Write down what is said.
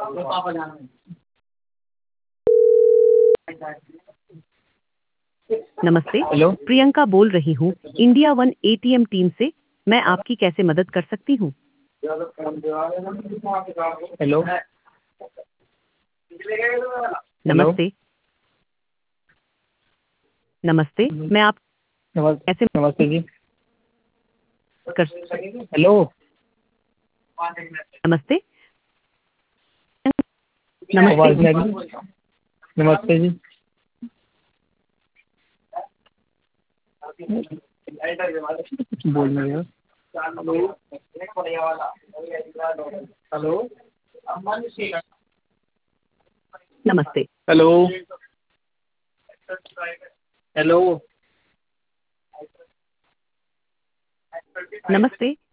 नमस्ते, हेलो प्रियंका बोल रही हूँ इंडिया वन एटीएम टीम से। मैं आपकी कैसे मदद कर सकती हूँ? हेलो हेलो नमस्ते। नमस्ते, मैं आप कैसे नमस्ते जी। कर हेलो नमस्ते। नमस्ते। आवाज नहीं आ रही। नमस्ते जी। बोल रहे हो? नमस्ते। हेलो हेलो नमस्ते।